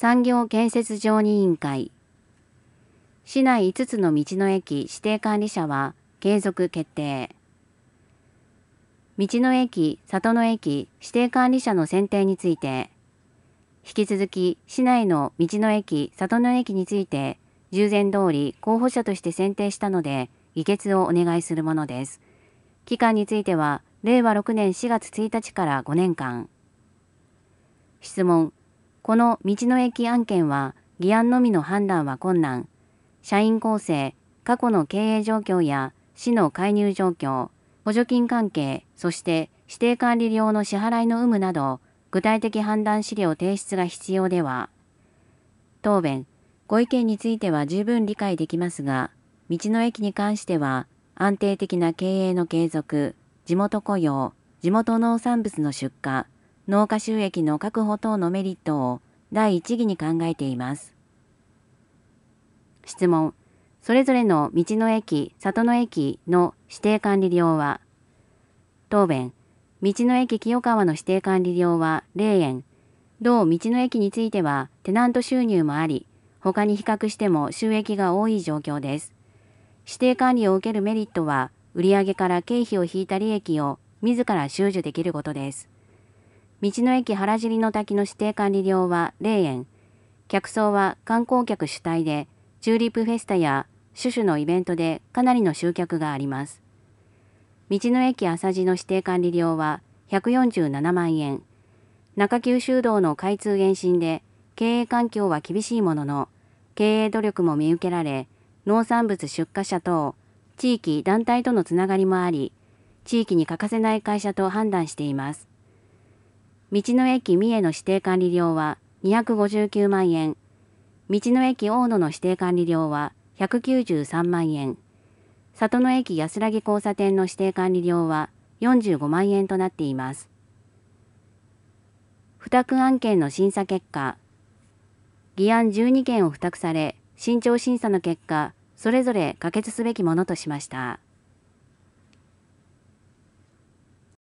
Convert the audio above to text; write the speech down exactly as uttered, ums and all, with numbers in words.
産業建設常任委員会。市内いつつの道の駅指定管理者は継続決定。道の駅、里の駅指定管理者の選定について、引き続き市内の道の駅、里の駅について、従前通り候補者として選定したので、議決をお願いするものです。期間については、れいわろくねんしがつついたちからごねんかん。質問。この道の駅案件は、議案のみの判断は困難。社員構成、過去の経営状況や市の介入状況、補助金関係、そして指定管理料の支払いの有無など、具体的判断資料提出が必要では。答弁。ご意見については十分理解できますが、道の駅に関しては、安定的な経営の継続、地元雇用、地元農産物の出荷、農家収益の確保等のメリットを第一義に考えています。質問。それぞれの道の駅、里の駅の指定管理料は、答弁。道の駅清川の指定管理料はれいえん。同道の駅についてはテナント収入もあり、他に比較しても収益が多い状況です。指定管理を受けるメリットは、売上から経費を引いた利益を自ら収受できることです。道の駅原尻の滝の指定管理料はれいえん。客層は観光客主体で、チューリップフェスタや種々のイベントでかなりの集客があります。道の駅朝地の指定管理料はひゃくよんじゅうななまんえん。中九州道の開通延伸で経営環境は厳しいものの、経営努力も見受けられ、農産物出荷者等、地域団体とのつながりもあり、地域に欠かせない会社と判断しています。道の駅三重の指定管理料はにひゃくごじゅうきゅうまんえん。道の駅大野の指定管理料はひゃくきゅうじゅうさんまんえん。里の駅安らぎ交差点の指定管理料はよんじゅうごまんえんとなっています。付託案件の審査結果。議案じゅうにけんを付託され、慎重審査の結果、それぞれ可決すべきものとしました。